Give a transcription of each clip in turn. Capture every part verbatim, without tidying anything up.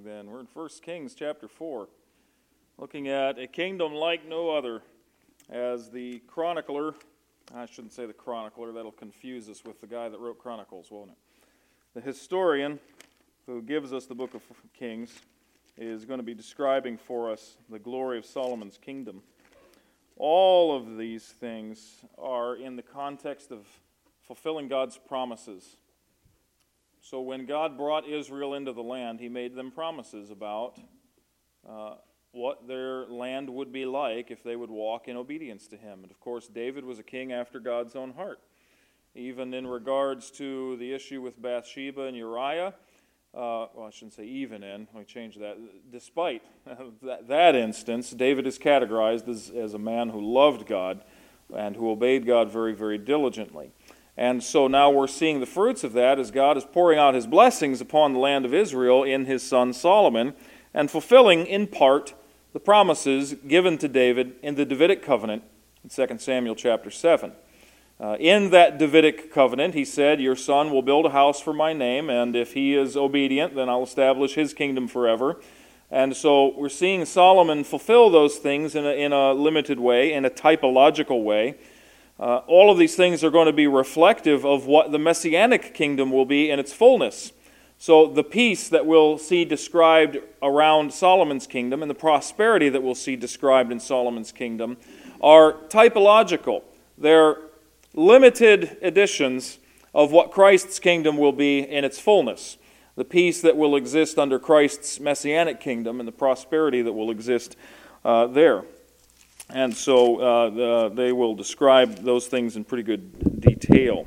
then. We're in First Kings chapter four, looking at a kingdom like no other, as the chronicler, I shouldn't say the chronicler, that'll confuse us with the guy that wrote Chronicles, won't it? The historian who gives us the book of Kings is going to be describing for us the glory of Solomon's kingdom. All of these things are in the context of fulfilling God's promises. So when God brought Israel into the land, he made them promises about uh, what their land would be like if they would walk in obedience to him. And of course, David was a king after God's own heart. Even in regards to the issue with Bathsheba and Uriah, uh, well, I shouldn't say even in, let me change that. Despite that, that instance, David is categorized as, as a man who loved God and who obeyed God very, very diligently. And so now we're seeing the fruits of that as God is pouring out his blessings upon the land of Israel in his son Solomon and fulfilling in part the promises given to David in the Davidic covenant in Second Samuel chapter seven. Uh, in that Davidic covenant, he said, "Your son will build a house for my name, and if he is obedient, then I'll establish his kingdom forever." And so we're seeing Solomon fulfill those things in a, in a limited way, in a typological way. Uh, all of these things are going to be reflective of what the Messianic kingdom will be in its fullness. So the peace that we'll see described around Solomon's kingdom and the prosperity that we'll see described in Solomon's kingdom are typological. They're limited editions of what Christ's kingdom will be in its fullness. The peace that will exist under Christ's Messianic kingdom and the prosperity that will exist uh, there. And so uh, the, they will describe those things in pretty good detail.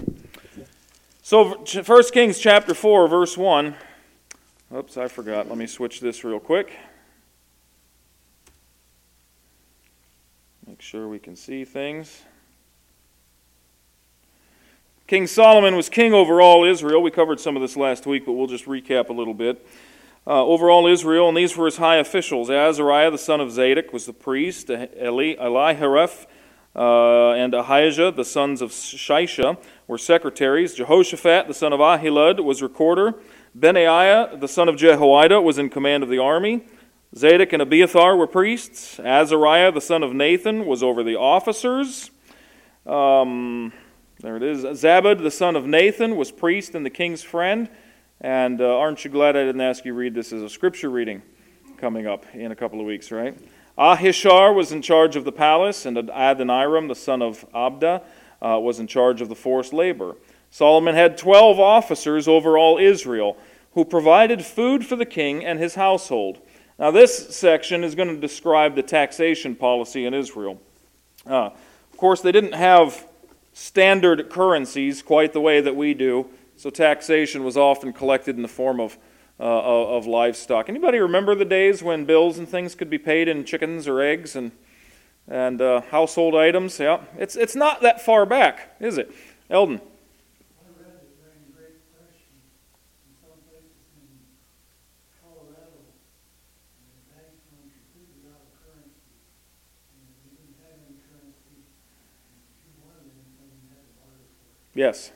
So First Kings chapter four, verse one. Oops, I forgot. Let me switch this real quick. Make sure we can see things. King Solomon was king over all Israel. We covered some of this last week, but we'll just recap a little bit. Uh, over all Israel, and these were his high officials. Azariah, the son of Zadok, was the priest. Eli, Elihareph uh, and Ahijah, the sons of Shisha, were secretaries. Jehoshaphat, the son of Ahilud, was recorder. Benaiah, the son of Jehoiada, was in command of the army. Zadok and Abiathar were priests. Azariah, the son of Nathan, was over the officers. Um, there it is. Zabud, the son of Nathan, was priest and the king's friend. And uh, aren't you glad I didn't ask you to read this as a scripture reading coming up in a couple of weeks, right? Ahishar was in charge of the palace, and Adoniram, the son of Abda, uh, was in charge of the forced labor. Solomon had twelve officers over all Israel who provided food for the king and his household. Now this section is going to describe the taxation policy in Israel. Uh, of course, they didn't have standard currencies quite the way that we do. So taxation was often collected in the form of uh, of livestock. Anybody remember the days when bills and things could be paid in chickens or eggs and and uh, household items? Yeah, it's it's not that far back, is it, Eldon? I read that during the Great Depression, in some places in Colorado, the banks went completely out of currency, and they didn't have any currency. If you wanted anything, you had to barter for it. Yes.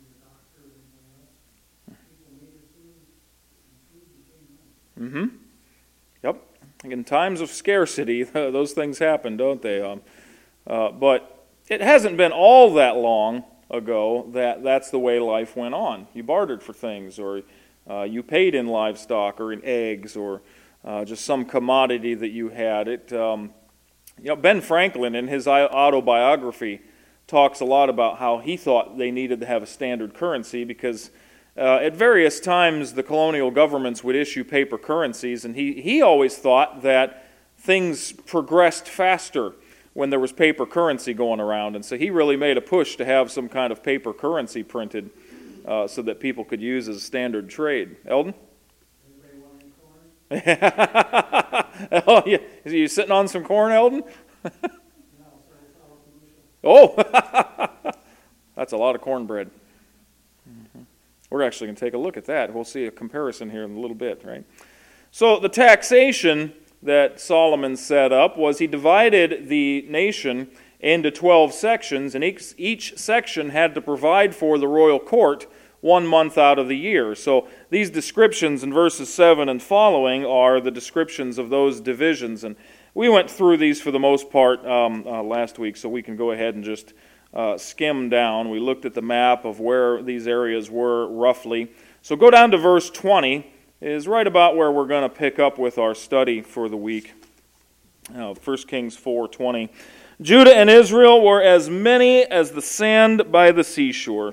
Mm-hmm. Yep. In times of scarcity, those things happen, don't they? Um, uh, but it hasn't been all that long ago that that's the way life went on. You bartered for things, or uh, you paid in livestock, or in eggs, or uh, just some commodity that you had. It, um, you know, Ben Franklin, in his autobiography, talks a lot about how he thought they needed to have a standard currency because Uh, at various times, the colonial governments would issue paper currencies, and he, he always thought that things progressed faster when there was paper currency going around, and so he really made a push to have some kind of paper currency printed uh, so that people could use as a standard trade. Eldon? Anybody want any corn? Oh, yeah. Is you sitting on some corn, Eldon? No, so it's all commercial. Oh! That's a lot of cornbread. We're actually going to take a look at that. We'll see a comparison here in a little bit, right? So the taxation that Solomon set up was he divided the nation into twelve sections, and each, each section had to provide for the royal court one month out of the year. So these descriptions in verses seven and following are the descriptions of those divisions. And we went through these for the most part um, uh, last week, so we can go ahead and just uh, skim down. We looked at the map of where these areas were roughly. So go down to verse twenty, is right about where we're going to pick up with our study for the week. Uh, First Kings four twenty. Judah and Israel were as many as the sand by the seashore.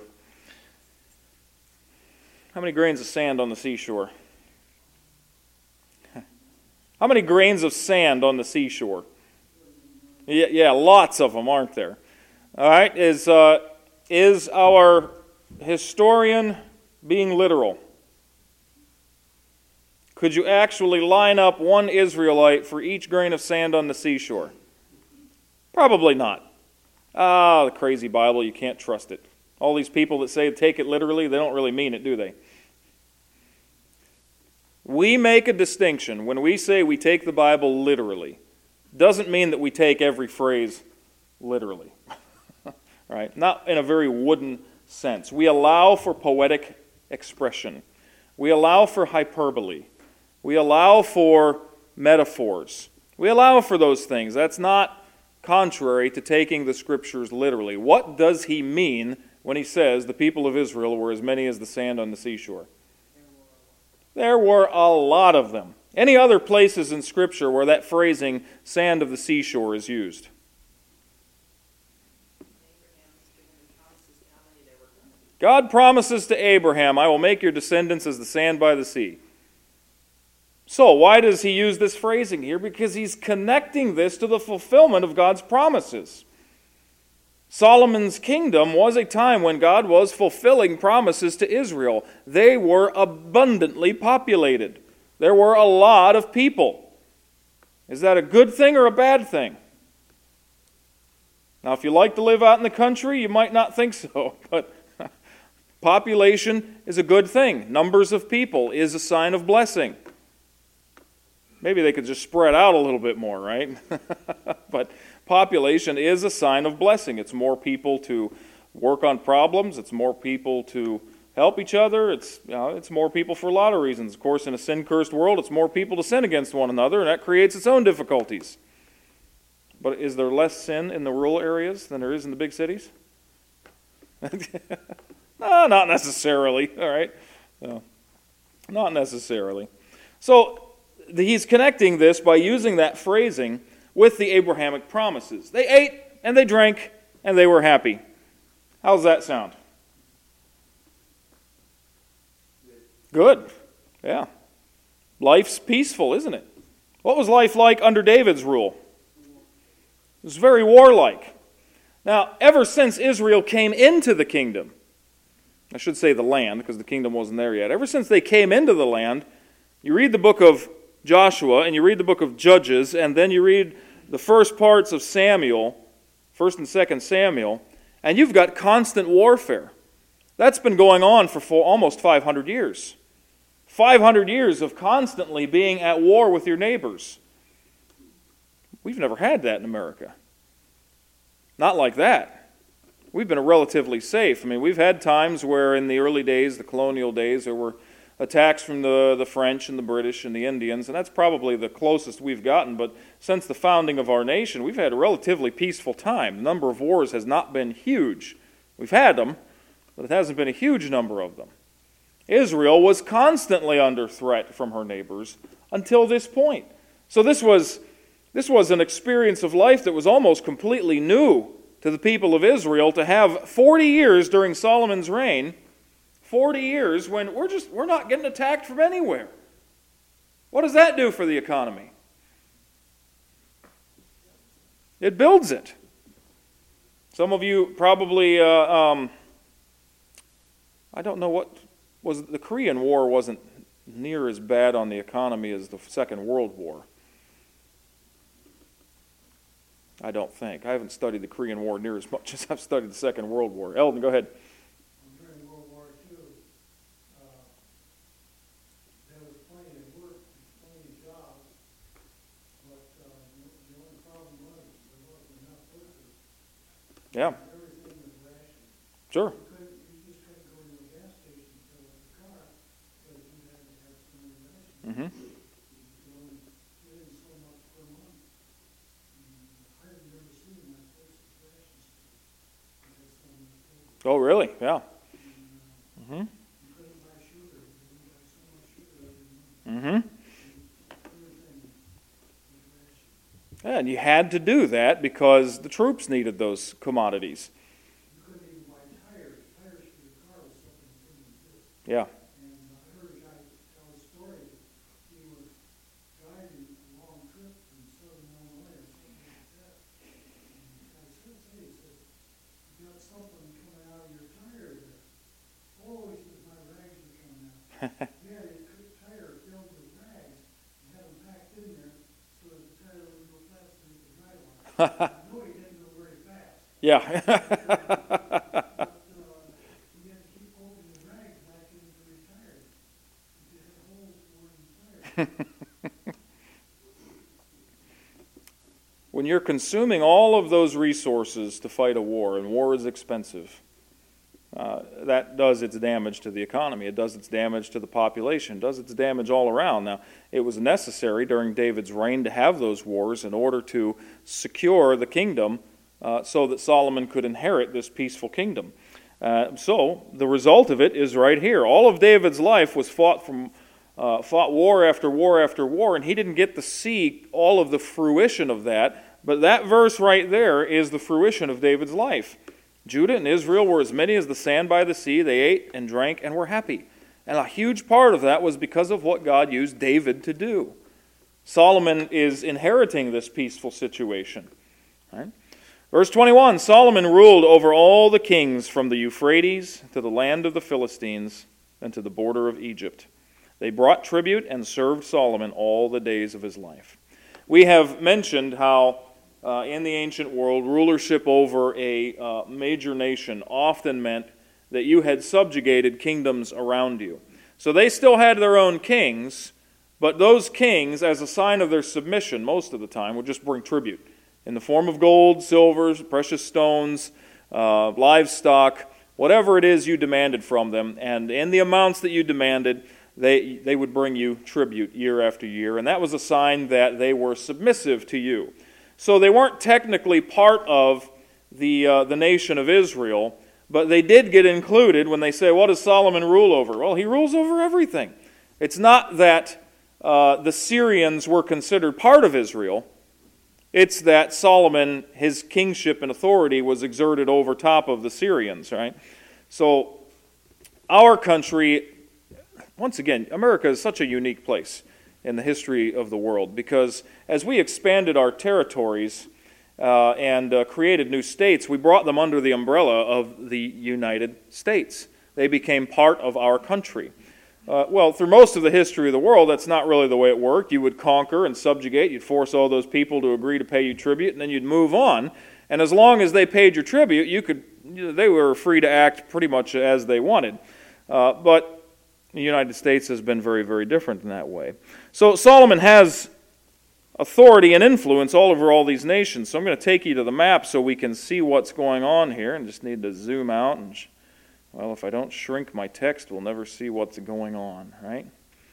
How many grains of sand on the seashore? How many grains of sand on the seashore? Yeah, yeah, lots of them, aren't there? All right, is uh, is our historian being literal? Could you actually line up one Israelite for each grain of sand on the seashore? Probably not. Ah, the crazy Bible, you can't trust it. All these people that say take it literally, they don't really mean it, do they? We make a distinction when we say we take the Bible literally. Doesn't mean that we take every phrase literally. Right? Not in a very wooden sense. We allow for poetic expression. We allow for hyperbole. We allow for metaphors. We allow for those things. That's not contrary to taking the Scriptures literally. What does he mean when he says the people of Israel were as many as the sand on the seashore? There were a lot of them. Any other places in Scripture where that phrasing, sand of the seashore, is used? God promises to Abraham, I will make your descendants as the sand by the sea. So, why does he use this phrasing here? Because he's connecting this to the fulfillment of God's promises. Solomon's kingdom was a time when God was fulfilling promises to Israel. They were abundantly populated. There were a lot of people. Is that a good thing or a bad thing? Now, if you like to live out in the country, you might not think so, but population is a good thing. Numbers of people is a sign of blessing. Maybe they could just spread out a little bit more, right? But population is a sign of blessing. It's more people to work on problems. It's more people to help each other. It's, you know, it's more people for a lot of reasons. Of course, in a sin-cursed world, it's more people to sin against one another, and that creates its own difficulties. But is there less sin in the rural areas than there is in the big cities? No, not necessarily, all right? No, not necessarily. So, he's connecting this by using that phrasing with the Abrahamic promises. They ate and they drank and they were happy. How's that sound? Good. Yeah. Life's peaceful, isn't it? What was life like under David's rule? It was very warlike. Now, ever since Israel came into the kingdom, I should say the land, because the kingdom wasn't there yet. Ever since they came into the land, you read the book of Joshua, and you read the book of Judges, and then you read the first parts of Samuel, First and Second Samuel, and you've got constant warfare. That's been going on for full, almost five hundred years. five hundred years of constantly being at war with your neighbors. We've never had that in America. Not like that. We've been relatively safe. I mean, we've had times where in the early days, the colonial days, there were attacks from the, the French and the British and the Indians, and that's probably the closest we've gotten. But since the founding of our nation, we've had a relatively peaceful time. The number of wars has not been huge. We've had them, but it hasn't been a huge number of them. Israel was constantly under threat from her neighbors until this point. So this was, this was an experience of life that was almost completely new to the people of Israel, to have forty years during Solomon's reign, forty years when we're just we're not getting attacked from anywhere. What does that do for the economy? It builds it. Some of you probably, uh, um, I don't know what, was the Korean War wasn't near as bad on the economy as the Second World War. I don't think. I haven't studied the Korean War near as much as I've studied the Second World War. Eldon, go ahead. During World War Two, uh, there was plenty of work, plenty of jobs, but uh, the only problem was there wasn't enough workers. Yeah. Everything was rationed. Sure. You couldn't, you just couldn't go to a gas station Oh, really? Yeah. Mm-hmm. You couldn't buy sugar, you got so much sugar every month, Mm-hmm. everything was rationed. Yeah, and you had to do that because the troops needed those commodities. You couldn't even buy tires, tires for your car was something that didn't exist. Yeah. And uh, I heard a guy tell a story that he was driving a long trip from southern Illinois or something like that. And the guy says, hey, he says, you got something coming out of your tire there. Oh, he says, my rags are coming out. Yeah, they took a tire filled with rags and had them packed in there so that the tire would go faster than the drive on it. I know he didn't go very fast. Yeah. But, uh, he had to keep holding the rags back into his tires. He had holes for his tires. When you're consuming all of those resources to fight a war, and war is expensive, uh, that does its damage to the economy. It does its damage to the population. It does its damage all around. Now, it was necessary during David's reign to have those wars in order to secure the kingdom uh, so that Solomon could inherit this peaceful kingdom. Uh, so, the result of it is right here. All of David's life was fought from Uh, fought war after war after war, and he didn't get to see all of the fruition of that. But that verse right there is the fruition of David's life. Judah and Israel were as many as the sand by the sea. They ate and drank and were happy. And a huge part of that was because of what God used David to do. Solomon is inheriting this peaceful situation. Right? Verse twenty-one, Solomon ruled over all the kings from the Euphrates to the land of the Philistines and to the border of Egypt. They brought tribute and served Solomon all the days of his life. We have mentioned how uh, in the ancient world, rulership over a uh, major nation often meant that you had subjugated kingdoms around you. So they still had their own kings, but those kings, as a sign of their submission, most of the time, would just bring tribute in the form of gold, silver, precious stones, uh, livestock, whatever it is you demanded from them. And in the amounts that you demanded, They, they would bring you tribute year after year, and that was a sign that they were submissive to you. So they weren't technically part of the, uh, the nation of Israel, but they did get included when they say, what does Solomon rule over? Well, he rules over everything. It's not that uh, the Syrians were considered part of Israel. It's that Solomon, his kingship and authority was exerted over top of the Syrians, right? So our country, once again, America is such a unique place in the history of the world because as we expanded our territories uh, and uh, created new states, we brought them under the umbrella of the United States. They became part of our country. Uh, well, through most of the history of the world, that's not really the way it worked. You would conquer and subjugate. You'd force all those people to agree to pay you tribute, and then you'd move on. And as long as they paid your tribute, you could, they were free to act pretty much as they wanted. Uh, but the United States has been very, very different in that way. So Solomon has authority and influence all over all these nations. So I'm going to take you to the map so we can see what's going on here. And just need to zoom out. And, well, if I don't shrink my text, we'll never see what's going on, right?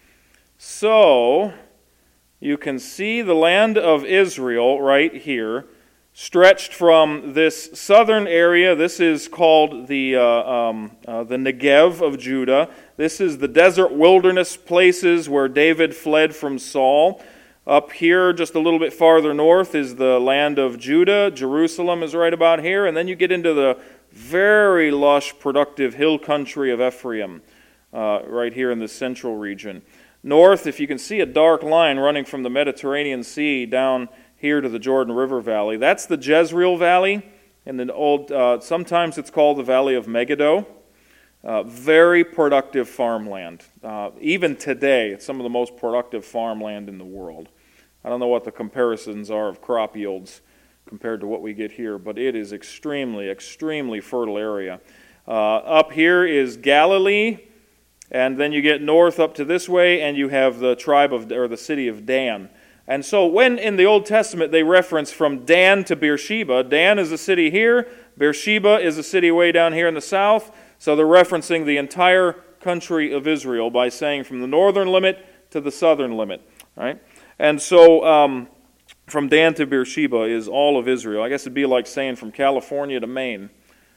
So you can see the land of Israel right here, stretched from this southern area. This is called the uh, um, uh, the Negev of Judah. This is the desert wilderness places where David fled from Saul. Up here, just a little bit farther north, is the land of Judah. Jerusalem is right about here. And then you get into the very lush, productive hill country of Ephraim, uh, right here in the central region. North, if you can see a dark line running from the Mediterranean Sea down here to the Jordan River Valley. That's the Jezreel Valley. In the old, uh, sometimes it's called the Valley of Megiddo. Uh, very productive farmland. Uh, even today, it's some of the most productive farmland in the world. I don't know what the comparisons are of crop yields compared to what we get here, but it is extremely, extremely fertile area. Uh, up here is Galilee, and then you get north up to this way, and you have the tribe of, or the city of Dan. And so when in the Old Testament they reference from Dan to Beersheba, Dan is a city here, Beersheba is a city way down here in the south, so they're referencing the entire country of Israel by saying from the northern limit to the southern limit, right? And so um, from Dan to Beersheba is all of Israel. I guess it'd be like saying from California to Maine.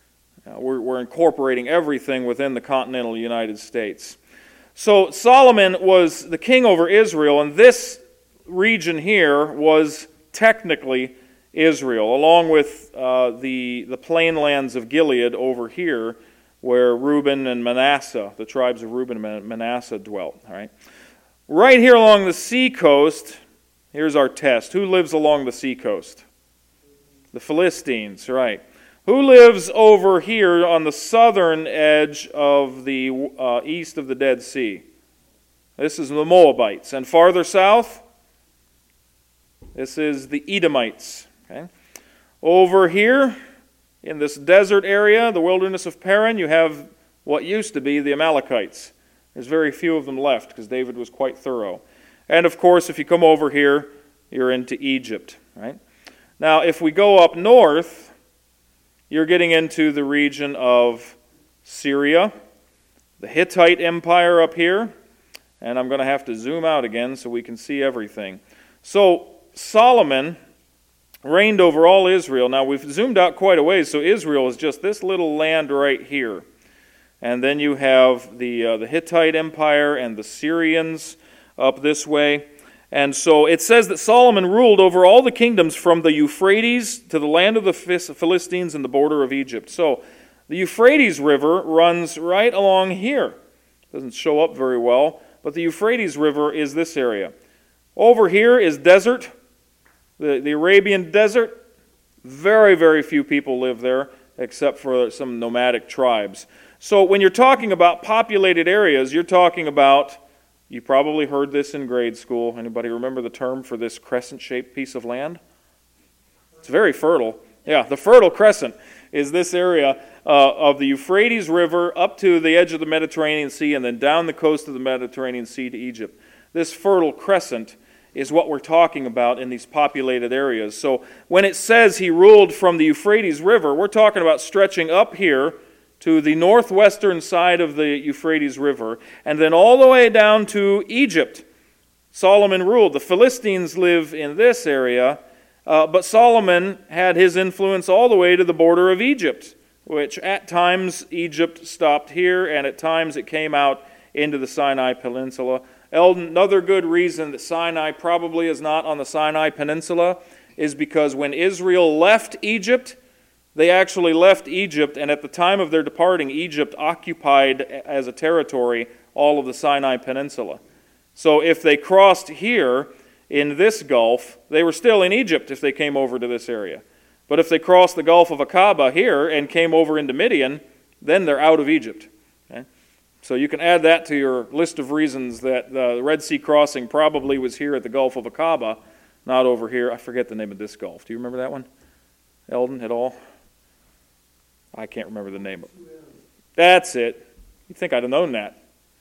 Uh, we're, we're incorporating everything within the continental United States. So Solomon was the king over Israel, and this region here was technically Israel, along with uh, the, the plain lands of Gilead over here, where Reuben and Manasseh, the tribes of Reuben and Manasseh dwelt. All right? Right here along the sea coast, here's our test. Who lives along the sea coast? The Philistines, right. Who lives over here on the southern edge of the uh, east of the Dead Sea? This is the Moabites. And farther south, this is the Edomites. Okay. Over here, in this desert area, the wilderness of Paran, you have what used to be the Amalekites. There's very few of them left because David was quite thorough. And of course, if you come over here, you're into Egypt. Right? Now, if we go up north, you're getting into the region of Syria, the Hittite Empire up here, and I'm going to have to zoom out again so we can see everything. So, Solomon reigned over all Israel. Now, we've zoomed out quite a ways, so Israel is just this little land right here. And then you have the, uh, the Hittite Empire and the Syrians up this way. And so it says that Solomon ruled over all the kingdoms from the Euphrates to the land of the Philistines and the border of Egypt. So the Euphrates River runs right along here. Doesn't show up very well, but the Euphrates River is this area. Over here is desert, the, the Arabian desert. Very, very few people live there except for some nomadic tribes. So when you're talking about populated areas, you're talking about, you probably heard this in grade school. Anybody remember the term for this crescent-shaped piece of land? It's very fertile. Yeah, the Fertile Crescent is this area uh, of the Euphrates River up to the edge of the Mediterranean Sea and then down the coast of the Mediterranean Sea to Egypt. This Fertile Crescent is what we're talking about in these populated areas. So when it says he ruled from the Euphrates River, we're talking about stretching up here to the northwestern side of the Euphrates River, and then all the way down to Egypt. Solomon ruled. The Philistines live in this area, uh, but Solomon had his influence all the way to the border of Egypt, which at times Egypt stopped here, and at times it came out into the Sinai Peninsula. Another good reason that Sinai probably is not on the Sinai Peninsula is because when Israel left Egypt, they actually left Egypt, and at the time of their departing, Egypt occupied as a territory all of the Sinai Peninsula. So if they crossed here in this Gulf, they were still in Egypt if they came over to this area. But if they crossed the Gulf of Aqaba here and came over into Midian, then they're out of Egypt. Okay? So you can add that to your list of reasons that the Red Sea crossing probably was here at the Gulf of Aqaba, not over here. I forget the name of this Gulf. Do you remember that one, Eldon, at all? I can't remember the name of it. That's it. You'd think I'd have known that.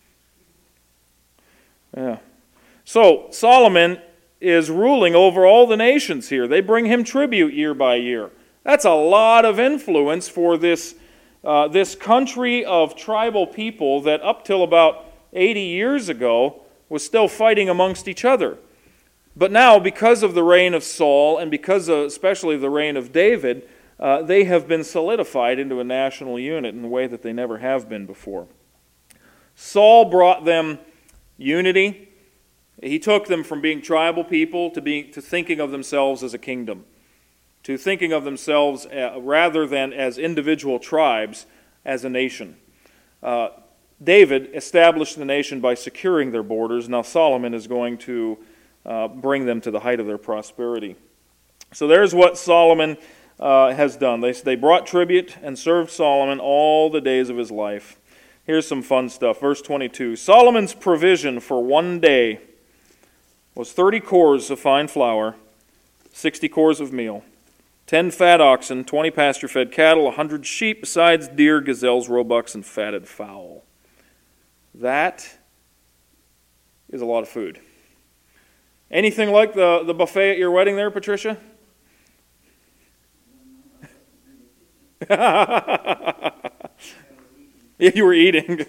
Yeah. So Solomon is ruling over all the nations here. They bring him tribute year by year. That's a lot of influence for this, uh, this country of tribal people that up till about eighty years ago was still fighting amongst each other. But now, because of the reign of Saul and because of especially the reign of David, Uh, they have been solidified into a national unit in a way that they never have been before. Saul brought them unity. He took them from being tribal people to being to thinking of themselves as a kingdom, to thinking of themselves uh, rather than as individual tribes, as a nation. Uh, David established the nation by securing their borders. Now Solomon is going to uh, bring them to the height of their prosperity. So there's what Solomon Uh, has done. They, they brought tribute and served Solomon all the days of his life. Here's some fun stuff. Verse twenty-two. Solomon's provision for one day was thirty cores of fine flour, sixty cores of meal, ten fat oxen, twenty pasture-fed cattle, a hundred sheep, besides deer, gazelles, roebucks, and fatted fowl. That is a lot of food. Anything like the, the buffet at your wedding there, Patricia? Yeah, you were eating.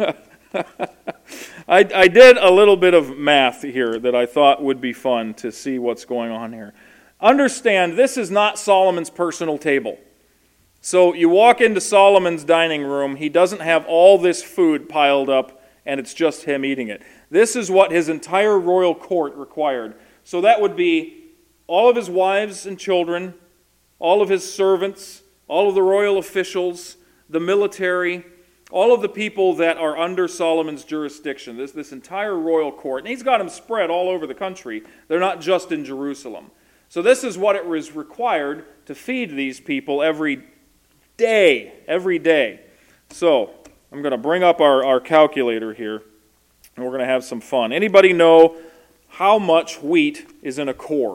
I, I did a little bit of math here that I thought would be fun to see what's going on here. Understand, this is not Solomon's personal table. So you walk into Solomon's dining room, he doesn't have all this food piled up, and it's just him eating it. This is what his entire royal court required. So that would be all of his wives and children, all of his servants, all of the royal officials, the military, all of the people that are under Solomon's jurisdiction, this, this entire royal court. And he's got them spread all over the country. They're not just in Jerusalem. So this is what it was required to feed these people every day, every day. So I'm going to bring up our, our calculator here, and we're going to have some fun. Anybody know how much wheat is in a core?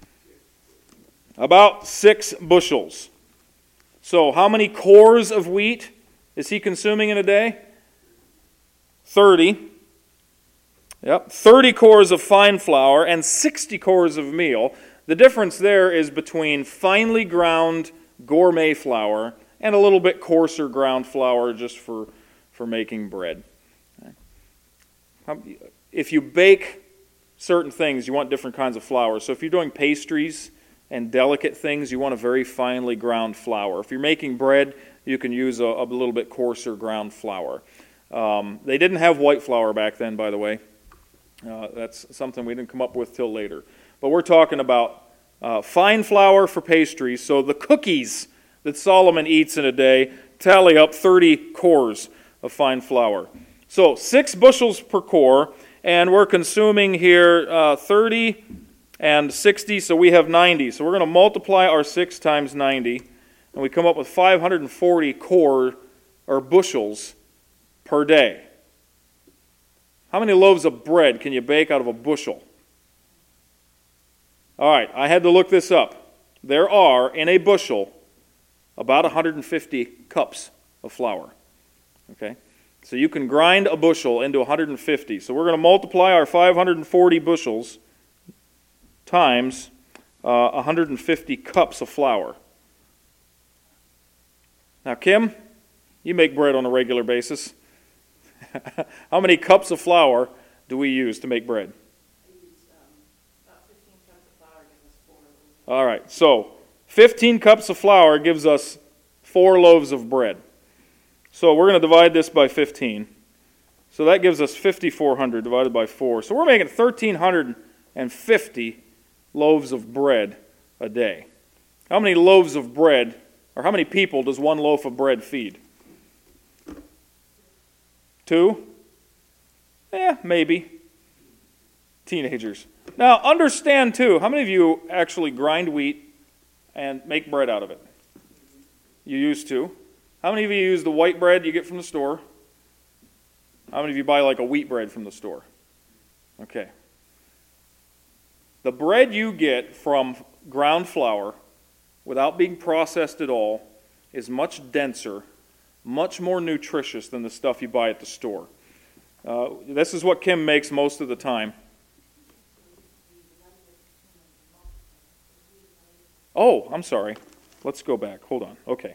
About six bushels. So how many cores of wheat is he consuming in a day? thirty. Yep, thirty cores of fine flour and sixty cores of meal. The difference there is between finely ground gourmet flour and a little bit coarser ground flour just for, for making bread. If you bake certain things, you want different kinds of flour. So if you're doing pastries and delicate things, you want a very finely ground flour. If you're making bread, you can use a, a little bit coarser ground flour. Um, they didn't have white flour back then, by the way. Uh, that's something we didn't come up with till later. But we're talking about uh, fine flour for pastries. So the cookies that Solomon eats in a day tally up thirty cores of fine flour. So six bushels per core, and we're consuming here uh, thirty and sixty, so we have ninety. So we're going to multiply our six times ninety, and we come up with five hundred forty core, or bushels, per day. How many loaves of bread can you bake out of a bushel? All right, I had to look this up. There are, in a bushel, about one hundred fifty cups of flour. Okay? So you can grind a bushel into one hundred fifty. So we're going to multiply our five hundred forty bushels times uh, one hundred fifty cups of flour. Now, Kim, you make bread on a regular basis. How many cups of flour do we use to make bread? I use um, about fifteen cups of flour, gives us four loaves. All right, so fifteen cups of flour gives us four loaves of bread. So we're going to divide this by fifteen. So that gives us fifty-four hundred divided by four. So we're making one thousand three hundred fifty loaves of bread a day. How many loaves of bread, or how many people does one loaf of bread feed? Two? Eh, maybe. Teenagers. Now, understand, too, how many of you actually grind wheat and make bread out of it? You used to. How many of you use the white bread you get from the store? How many of you buy like a wheat bread from the store? Okay. The bread you get from ground flour, without being processed at all, is much denser, much more nutritious than the stuff you buy at the store. Uh, this is what Kim makes most of the time. Oh, I'm sorry. Let's go back. Hold on. Okay.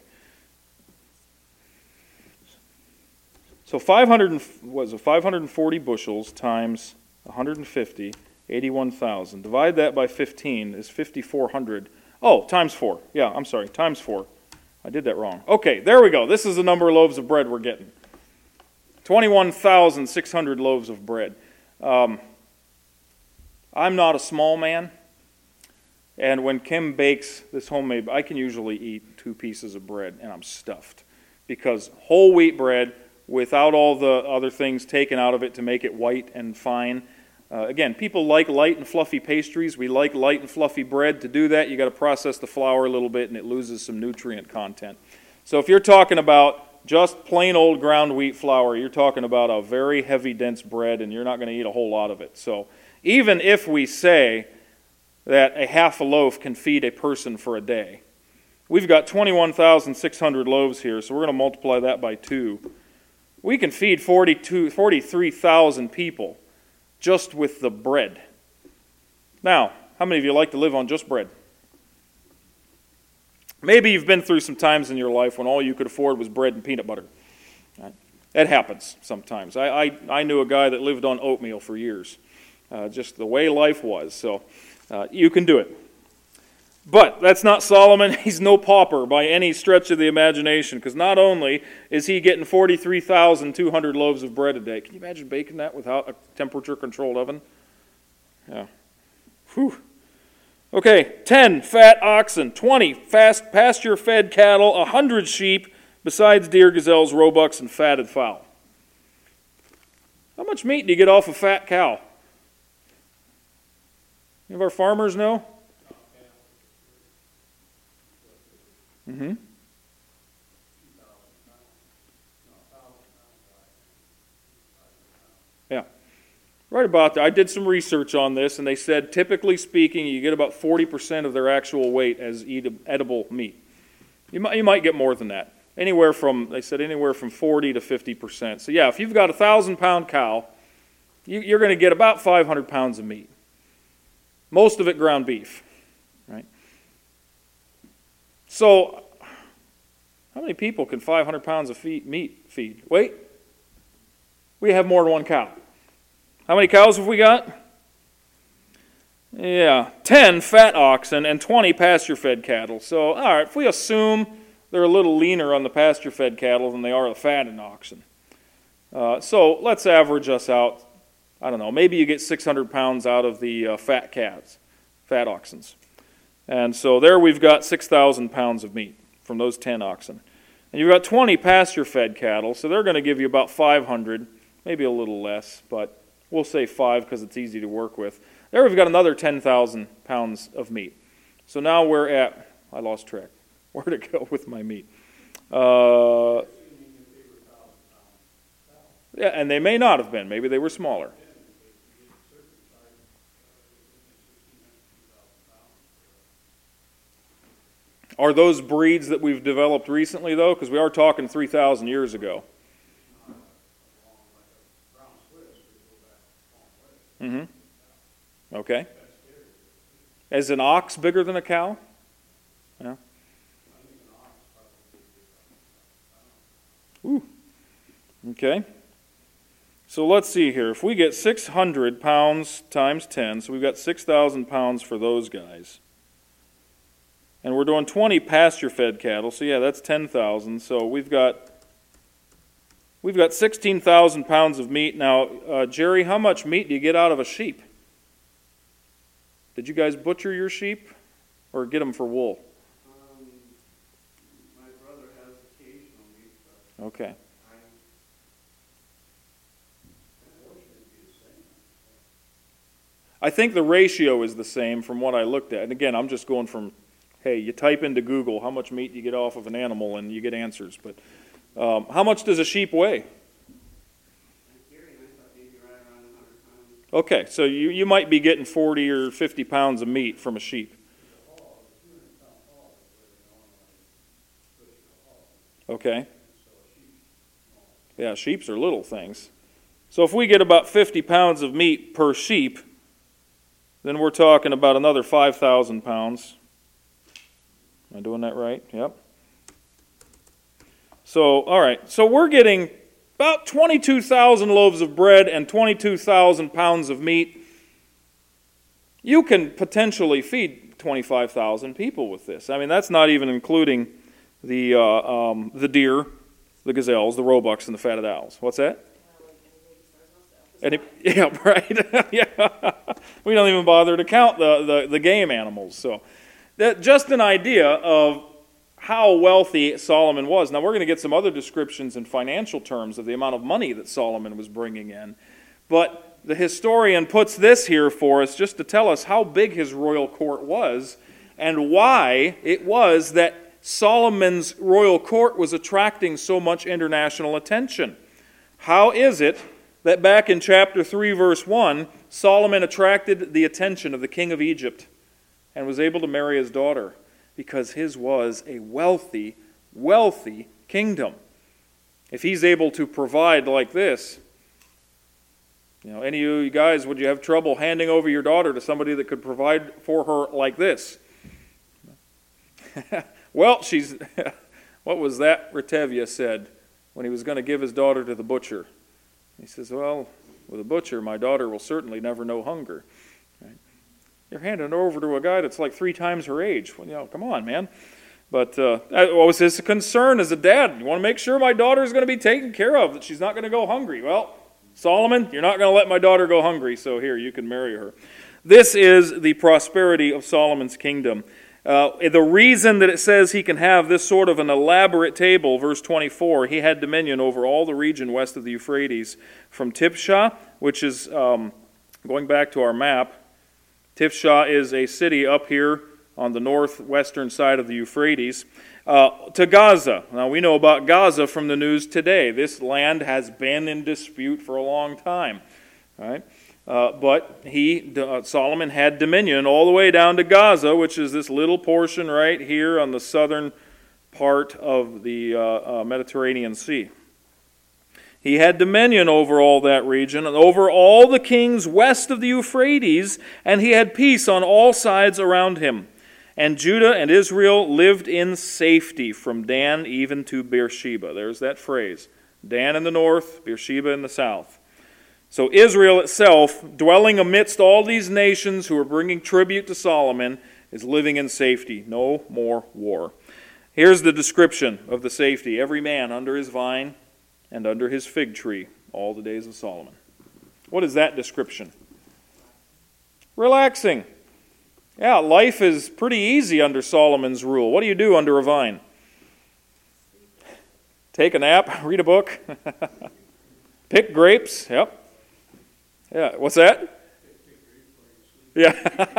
So five hundred was it five hundred forty bushels times one hundred fifty, eighty-one thousand. Divide that by fifteen is fifty-four hundred. Oh, times four. Yeah, I'm sorry, times four. I did that wrong. Okay, there we go. This is the number of loaves of bread we're getting. twenty-one thousand six hundred loaves of bread. Um, I'm not a small man, and when Kim bakes this homemade, I can usually eat two pieces of bread, and I'm stuffed. Because whole wheat bread, without all the other things taken out of it to make it white and fine. Uh, again, people like light and fluffy pastries. We like light and fluffy bread. To do that, you got to process the flour a little bit, and it loses some nutrient content. So if you're talking about just plain old ground wheat flour, you're talking about a very heavy, dense bread, and you're not going to eat a whole lot of it. So even if we say that a half a loaf can feed a person for a day, we've got twenty-one thousand six hundred loaves here, so we're going to multiply that by two. We can feed forty-two, forty-three thousand people just with the bread. Now, how many of you like to live on just bread? Maybe you've been through some times in your life when all you could afford was bread and peanut butter. That happens sometimes. I, I, I knew a guy that lived on oatmeal for years, uh, just the way life was. So uh, you can do it. But that's not Solomon. He's no pauper by any stretch of the imagination, because not only is he getting forty-three thousand two hundred loaves of bread a day. Can you imagine baking that without a temperature-controlled oven? Yeah. Whew. Okay, ten fat oxen, twenty fast pasture-fed cattle, one hundred sheep, besides deer, gazelles, roebucks, and fatted fowl. How much meat do you get off a fat cow? Any of our farmers know? Mm-hmm. Yeah. Right about that. I did some research on this, and they said, typically speaking, you get about forty percent of their actual weight as edible meat. You might, you might get more than that. Anywhere from, they said, anywhere from forty to fifty percent. So yeah, if you've got a one thousand pound cow, you, you're going to get about five hundred pounds of meat. Most of it ground beef, right? So, how many people can five hundred pounds of feed, meat feed? Wait, we have more than one cow. How many cows have we got? Yeah, ten fat oxen and twenty pasture-fed cattle. So, all right, if we assume they're a little leaner on the pasture-fed cattle than they are the fattened oxen. Uh, so, let's average us out. I don't know, maybe you get six hundred pounds out of the uh, fat calves, fat oxens. And so there we've got six thousand pounds of meat from those ten oxen. And you've got twenty pasture-fed cattle, so they're going to give you about five hundred, maybe a little less, but we'll say five because it's easy to work with. There we've got another ten thousand pounds of meat. So now we're at, I lost track. Where'd it go with my meat? Uh, yeah, and they may not have been. Maybe they were smaller. Are those breeds that we've developed recently, though? Because we are talking three thousand years ago. Mm-hmm. Okay. Is an ox bigger than a cow? Yeah. Ooh. Okay. So let's see here. If we get six hundred pounds times ten, so we've got six thousand pounds for those guys. And we're doing twenty pasture-fed cattle, so yeah, that's ten thousand. So we've got we've got sixteen thousand pounds of meat. Now, uh, Jerry, how much meat do you get out of a sheep? Did you guys butcher your sheep, or get them for wool? Um, my brother has occasional meat, but Okay. I, unfortunately, it'd be the same. I think the ratio is the same from what I looked at. And again, I'm just going from, hey, you type into Google how much meat you get off of an animal, and you get answers. But um, how much does a sheep weigh? Okay, so you, you might be getting forty or fifty pounds of meat from a sheep. Okay. Yeah, sheeps are little things. So if we get about fifty pounds of meat per sheep, then we're talking about another five thousand pounds. Am I doing that right? Yep. So, all right. So we're getting about twenty-two thousand loaves of bread and twenty-two thousand pounds of meat. You can potentially feed twenty-five thousand people with this. I mean, that's not even including the uh, um, the deer, the gazelles, the roebucks, and the fatted owls. What's that? And it, yeah, right. Yeah, we don't even bother to count the, the, the game animals. So, that just an idea of how wealthy Solomon was. Now, we're going to get some other descriptions in financial terms of the amount of money that Solomon was bringing in. But the historian puts this here for us just to tell us how big his royal court was and why it was that Solomon's royal court was attracting so much international attention. How is it that back in chapter three, verse one, Solomon attracted the attention of the king of Egypt and was able to marry his daughter? Because his was a wealthy, wealthy kingdom. If he's able to provide like this, you know, any of you guys, would you have trouble handing over your daughter to somebody that could provide for her like this? Well, she's, what was that Retevia said when he was going to give his daughter to the butcher? He says, well, with a butcher, my daughter will certainly never know hunger. Right? You're handing it over to a guy that's like three times her age. Well, you know, come on, man. But uh, what was his concern as a dad? You want to make sure my daughter is going to be taken care of, that she's not going to go hungry. Well, Solomon, you're not going to let my daughter go hungry, so here, you can marry her. This is the prosperity of Solomon's kingdom. Uh, the reason that it says he can have this sort of an elaborate table, verse twenty-four, he had dominion over all the region west of the Euphrates, from Tifsha, which is, um, going back to our map, Tifsha is a city up here on the northwestern side of the Euphrates, uh, to Gaza. Now, we know about Gaza from the news today. This land has been in dispute for a long time. All right? Uh, but he, uh, Solomon had dominion all the way down to Gaza, which is this little portion right here on the southern part of the uh, uh, Mediterranean Sea. He had dominion over all that region and over all the kings west of the Euphrates, and he had peace on all sides around him. And Judah and Israel lived in safety from Dan even to Beersheba. There's that phrase. Dan in the north, Beersheba in the south. So Israel itself, dwelling amidst all these nations who are bringing tribute to Solomon, is living in safety. No more war. Here's the description of the safety. Every man under his vine and under his fig tree all the days of Solomon. What is that description? Relaxing. Yeah, life is pretty easy under Solomon's rule. What do you do under a vine? Take a nap, read a book, pick grapes. Yep. Yeah, what's that? Yeah.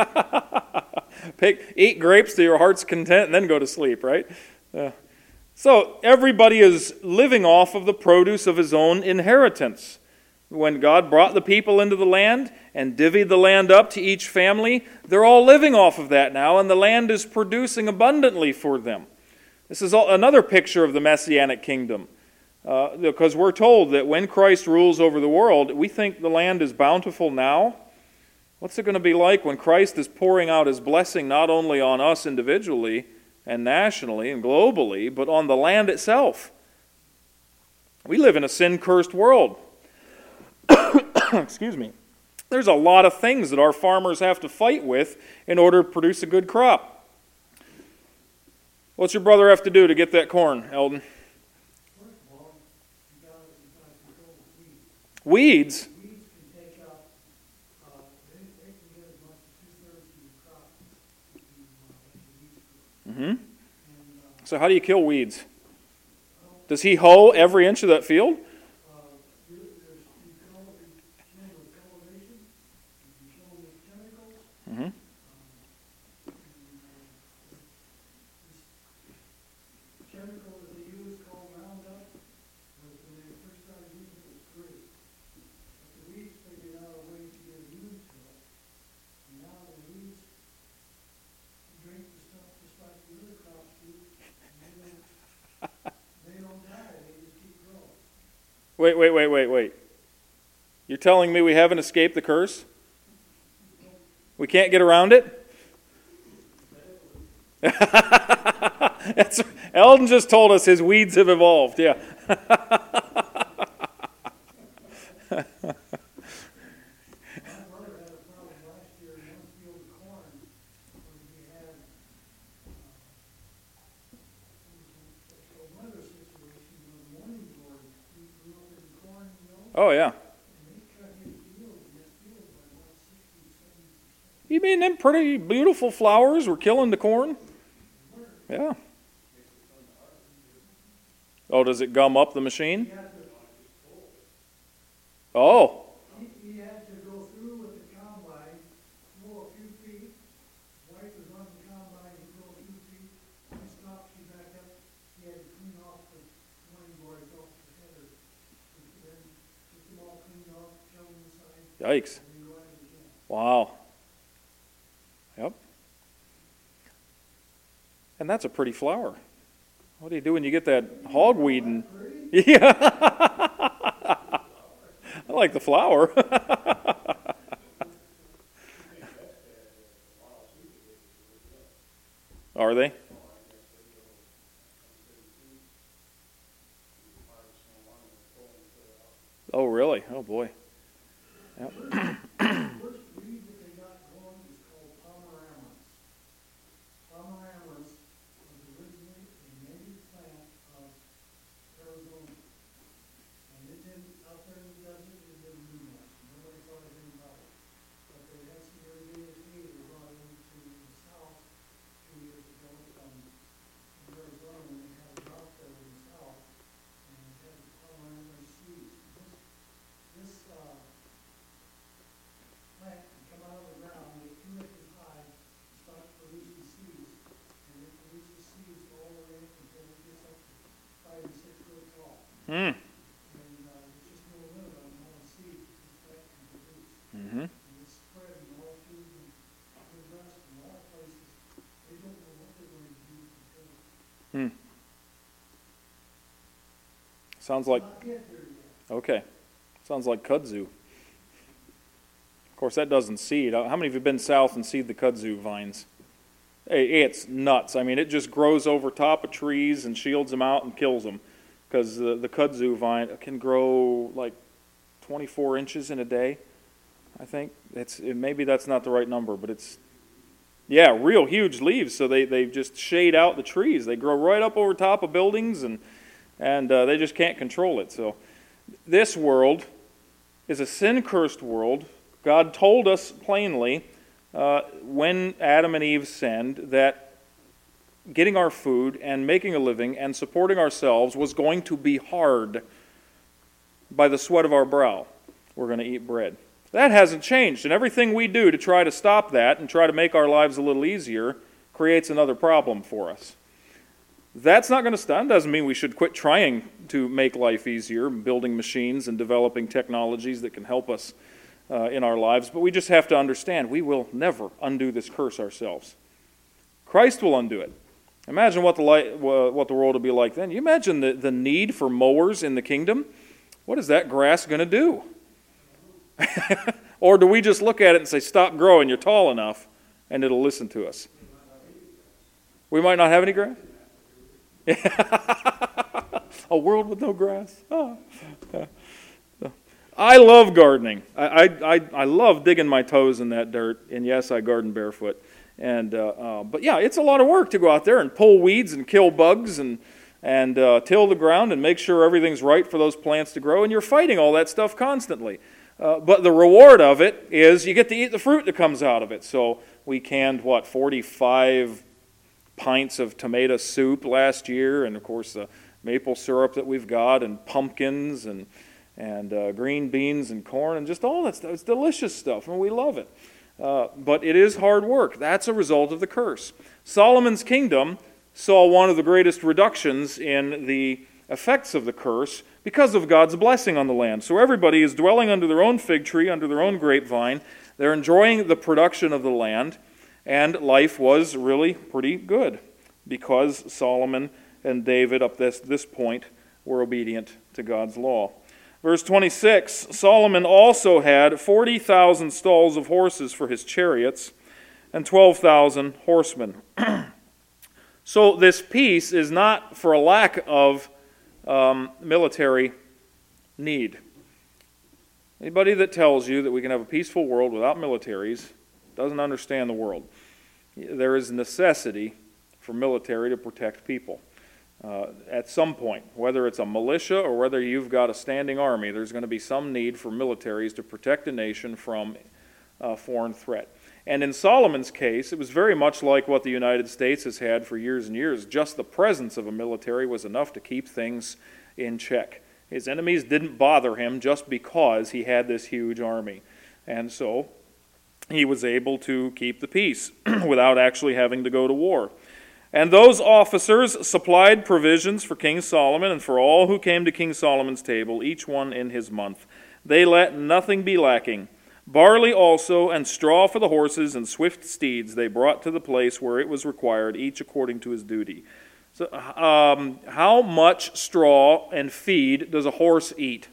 Pick, eat grapes to your heart's content and then go to sleep, right? Yeah. So everybody is living off of the produce of his own inheritance. When God brought the people into the land and divvied the land up to each family, they're all living off of that now, and the land is producing abundantly for them. This is all, another picture of the Messianic kingdom, uh, because we're told that when Christ rules over the world, we think the land is bountiful now. What's it going to be like when Christ is pouring out his blessing not only on us individually and nationally and globally, but on the land itself? We live in a sin-cursed world. Excuse me. There's a lot of things that our farmers have to fight with in order to produce a good crop. What's your brother have to do to get that corn, Eldon? First of all, you gotta, you gotta control the weeds. Weeds? Weeds can take out, uh, they, they can get as much as two-thirds of your crop if you, uh, let the weeds grow. Mm-hmm. And, uh, So how do you kill weeds? Does he hoe every inch of that field? uh, you, there's, you kill, you kill with coloration, you can kill with chemicals, Mm-hmm. um, and, uh, this chemical that they use called Roundup, was when they first started using it, it was great. But the weeds figured out a way to get immune to it. And now the weeds drink the stuff just like the other crops do, and they don't, they don't die, they just keep growing. Wait, wait, wait, wait, wait. You're telling me we haven't escaped the curse? We can't get around it? That's, Eldon just told us his weeds have evolved, yeah. My brother had a problem last year in one field of corn, where he had, uh, a weather situation, where the morning glory, he grew up in corn, you know, Oh, yeah. and they cut his field, and that field by about sixty, seventy percent. You mean them pretty beautiful flowers were killing the corn? Yeah. Oh, does it gum up the machine? He had to, Oh. he, he had to go through with the combine, go a few feet, wife was on the combine, he'd go a few feet, he stopped, she back up, he had to clean off the morning glories off the header, and then get them all cleaned off, shove them aside, Yikes. and then go at it again. Wow. Yep. And that's a pretty flower. What do you do when you get that hogweed and... Yeah. I like the flower. Are they? Oh, really? Oh, boy. Yep. The first weed that they got going was called Mm. And uh, there's just no limit on the amount of seed that can produce. Mm-hmm. And it's spreading all through the Midwest. In a lot of places, they don't know what they're going to do to Mm. Sounds like, not get there yet. okay. Sounds like kudzu. Of course, that doesn't seed. How many of you have been south and seed the kudzu vines? Hey, it's nuts. I mean, it just grows over top of trees and shields them out and kills them. Because the, the kudzu vine can grow like twenty-four inches in a day, I think. It's it, maybe that's not the right number, but it's, yeah, real huge leaves. So they, they just shade out the trees. They grow right up over top of buildings, and, and uh, they just can't control it. So this world is a sin-cursed world. God told us plainly uh, when Adam and Eve sinned that getting our food and making a living and supporting ourselves was going to be hard. By the sweat of our brow, we're going to eat bread. That hasn't changed, and everything we do to try to stop that and try to make our lives a little easier creates another problem for us. That's not going to stop. It doesn't mean we should quit trying to make life easier, building machines and developing technologies that can help us uh, in our lives, but we just have to understand we will never undo this curse ourselves. Christ will undo it. Imagine what the, li- what the world will be like then. You imagine the, the need for mowers in the kingdom? What is that grass going to do? Or do we just look at it and say, stop growing, you're tall enough, and it'll listen to us? We might not have any grass? A world with no grass? Oh. I love gardening. I, I, I, I love digging my toes in that dirt, and yes, I garden barefoot. And uh, uh, but yeah, it's a lot of work to go out there and pull weeds and kill bugs and and uh, till the ground and make sure everything's right for those plants to grow. And you're fighting all that stuff constantly. Uh, but the reward of it is you get to eat the fruit that comes out of it. So we canned, what, forty-five pints of tomato soup last year, and of course the maple syrup that we've got, and pumpkins and and uh, green beans and corn and just all that stuff. It's delicious stuff, and we love it. Uh, but it is hard work. That's a result of the curse. Solomon's kingdom saw one of the greatest reductions in the effects of the curse because of God's blessing on the land. So everybody is dwelling under their own fig tree, under their own grapevine. They're enjoying the production of the land, and life was really pretty good because Solomon and David, up this, this point, were obedient to God's law. Verse twenty-six, Solomon also had forty thousand stalls of horses for his chariots and twelve thousand horsemen. So this peace is not for a lack of um, military need. Anybody that tells you that we can have a peaceful world without militaries doesn't understand the world. There is necessity for military to protect people. Uh, at some point, whether it's a militia or whether you've got a standing army, there's going to be some need for militaries to protect a nation from a foreign threat. And in Solomon's case, it was very much like what the United States has had for years and years. Just the presence of a military was enough to keep things in check. His enemies didn't bother him just because he had this huge army. And so he was able to keep the peace without actually having to go to war. And those officers supplied provisions for King Solomon and for all who came to King Solomon's table, each one in his month. They let nothing be lacking. Barley also and straw for the horses and swift steeds they brought to the place where it was required, each according to his duty. So, um, how much straw and feed does a horse eat?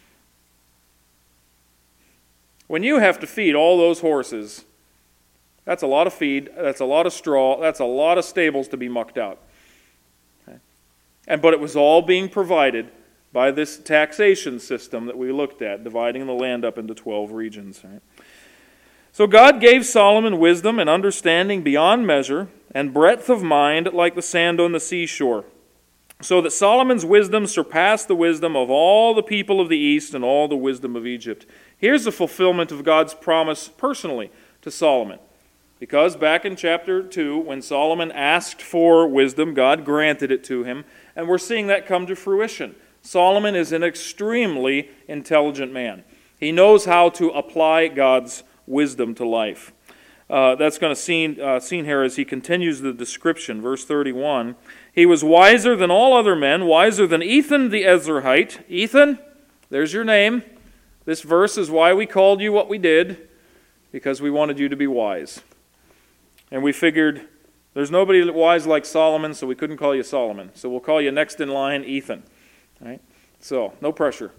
When you have to feed all those horses, that's a lot of feed, that's a lot of straw, that's a lot of stables to be mucked out. Okay. And but it was all being provided by this taxation system that we looked at, dividing the land up into twelve regions. Right? So God gave Solomon wisdom and understanding beyond measure, and breadth of mind like the sand on the seashore, so that Solomon's wisdom surpassed the wisdom of all the people of the east and all the wisdom of Egypt. Here's the fulfillment of God's promise personally to Solomon. Because back in chapter two, when Solomon asked for wisdom, God granted it to him, and we're seeing that come to fruition. Solomon is an extremely intelligent man. He knows how to apply God's wisdom to life. uh, that's going to seen, uh, seen here as he continues the description. Verse thirty-one, he was wiser than all other men, wiser than Ethan the Ezrahite. Ethan, there's your name. This verse is why we called you what we did, because we wanted you to be wise. And we figured there's nobody wise like Solomon, so we couldn't call you Solomon. So we'll call you next in line Ethan. All right? So, no pressure.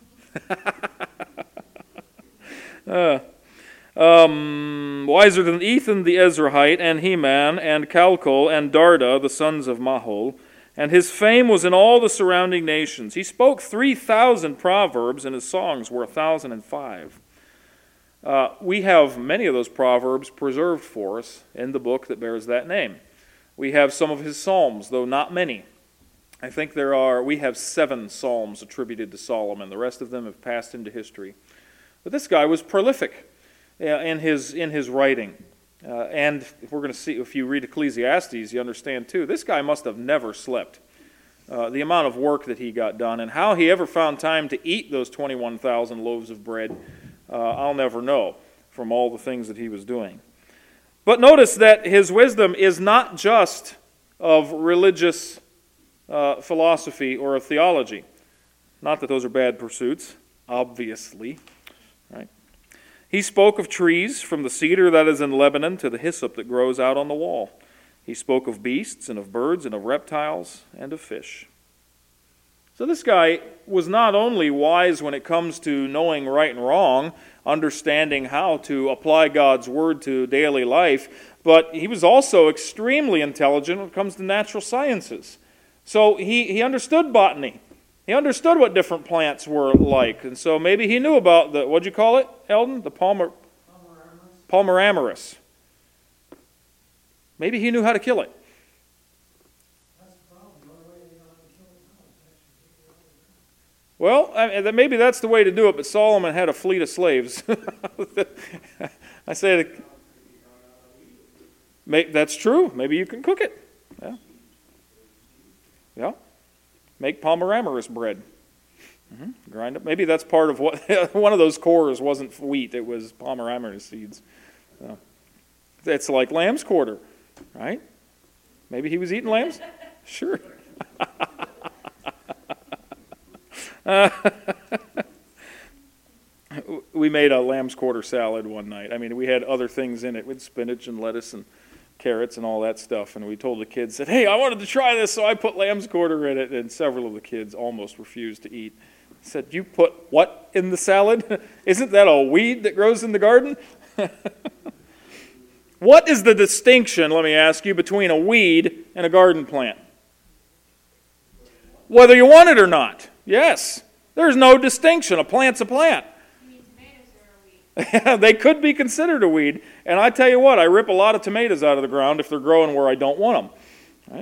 uh, um, wiser than Ethan the Ezrahite, and Heman, and Calcol, and Darda, the sons of Mahol. And his fame was in all the surrounding nations. He spoke three thousand proverbs, and his songs were one thousand and five. Uh, we have many of those proverbs preserved for us in the book that bears that name. We have some of his psalms, though not many. I think there are, we have seven psalms attributed to Solomon. The rest of them have passed into history. But this guy was prolific uh, in his in his writing. Uh, and if we're going to see, if you read Ecclesiastes, you understand too, this guy must have never slept. Uh, the amount of work that he got done, and how he ever found time to eat those twenty-one thousand loaves of bread, uh, I'll never know from all the things that he was doing. But notice that his wisdom is not just of religious uh, philosophy or of theology. Not that those are bad pursuits, obviously, right? He spoke of trees, from the cedar that is in Lebanon to the hyssop that grows out on the wall. He spoke of beasts and of birds and of reptiles and of fish. So this guy was not only wise when it comes to knowing right and wrong, understanding how to apply God's word to daily life, but he was also extremely intelligent when it comes to natural sciences. So he, he understood botany. He understood what different plants were like. And so maybe he knew about the, what'd you call it, Eldon? The Palmer, Palmeramarus. Maybe he knew how to kill it. Well, I mean, maybe that's the way to do it, but Solomon had a fleet of slaves. I say that, that's true. Maybe you can cook it. Yeah. Yeah. Make Palmeramarus bread. Mm-hmm. Grind up. Maybe that's part of what, one of those cores wasn't wheat, it was Palmeramarus seeds. So, it's like lamb's quarter, right? Maybe he was eating lambs? Sure. Uh, we made a lamb's quarter salad one night. I mean, we had other things in it with spinach and lettuce and carrots and all that stuff. And we told the kids, said, hey, I wanted to try this, so I put lamb's quarter in it. And several of the kids almost refused to eat. I said, you put what in the salad? Isn't that a weed that grows in the garden? What is the distinction, let me ask you, between a weed and a garden plant? Whether you want it or not. Yes. There's no distinction. A plant's a plant. You mean tomatoes are a weed? They could be considered a weed. And I tell you what, I rip a lot of tomatoes out of the ground if they're growing where I don't want them. Right?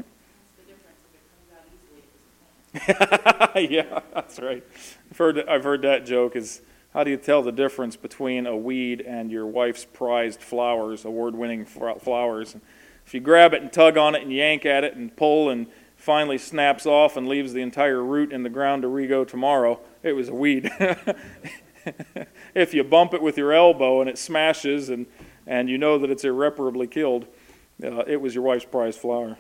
That's the difference if it comes out easily if it's a plant. Yeah, that's right. I've heard, I've heard that joke is, how do you tell the difference between a weed and your wife's prized flowers, award-winning flowers? If you grab it and tug on it and yank at it and pull and finally snaps off and leaves the entire root in the ground to re-go tomorrow, it was a weed. If you bump it with your elbow and it smashes and, and you know that it's irreparably killed, uh, it was your wife's prized flower.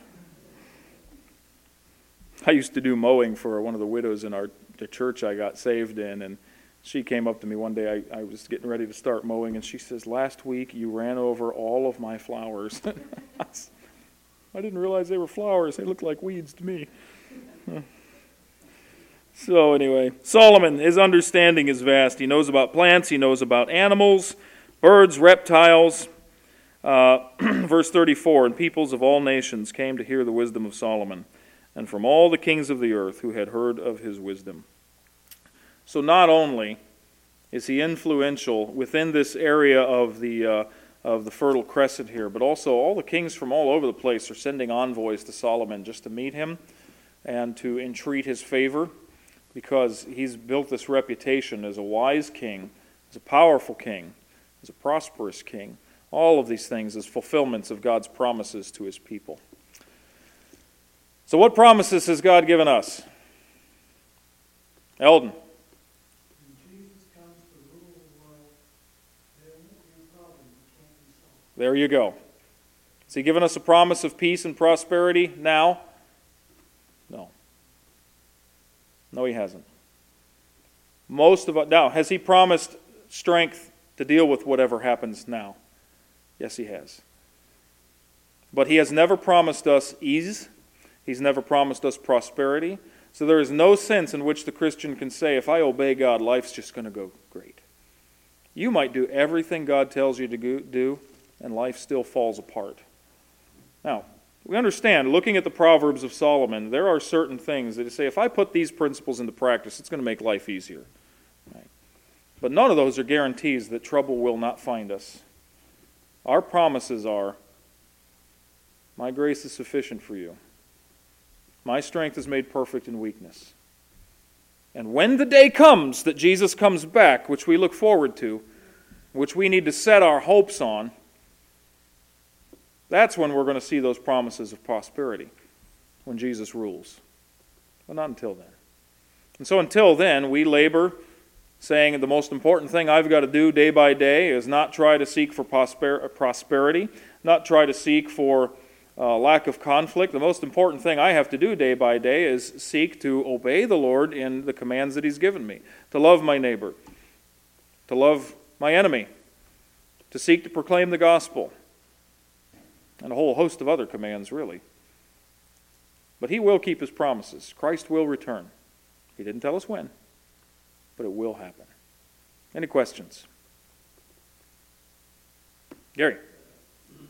I used to do mowing for one of the widows in our the church I got saved in, and she came up to me one day, I, I was getting ready to start mowing, and she says, last week you ran over all of my flowers. I didn't realize they were flowers. They looked like weeds to me. So anyway, Solomon, his understanding is vast. He knows about plants. He knows about animals, birds, reptiles. Uh, verse thirty-four, and peoples of all nations came to hear the wisdom of Solomon, and from all the kings of the earth who had heard of his wisdom. So not only is he influential within this area of the uh, of the Fertile Crescent here, but also all the kings from all over the place are sending envoys to Solomon just to meet him and to entreat his favor, because he's built this reputation as a wise king, as a powerful king, as a prosperous king. All of these things as fulfillments of God's promises to his people. So what promises has God given us? Eldon. When Jesus comes to rule the world, there won't be a problem that can't be solved. There you go. Has He given us a promise of peace and prosperity now? No. No, He hasn't. Most of us, now, has He promised strength to deal with whatever happens now? Yes, He has. But He has never promised us ease. He's never promised us prosperity. So there is no sense in which the Christian can say, if I obey God, life's just going to go great. You might do everything God tells you to do, and life still falls apart. Now, we understand, looking at the Proverbs of Solomon, there are certain things that say, if I put these principles into practice, it's going to make life easier. Right? But none of those are guarantees that trouble will not find us. Our promises are, my grace is sufficient for you. My strength is made perfect in weakness. And when the day comes that Jesus comes back, which we look forward to, which we need to set our hopes on, that's when we're going to see those promises of prosperity, when Jesus rules. But not until then. And so until then, we labor, saying the most important thing I've got to do day by day is not try to seek for prosper- prosperity, not try to seek for uh, lack of conflict. The most important thing I have to do day by day is seek to obey the Lord in the commands that He's given me, to love my neighbor, to love my enemy, to seek to proclaim the gospel, and a whole host of other commands, really. But He will keep His promises. Christ will return. He didn't tell us when, but it will happen. Any questions? Gary?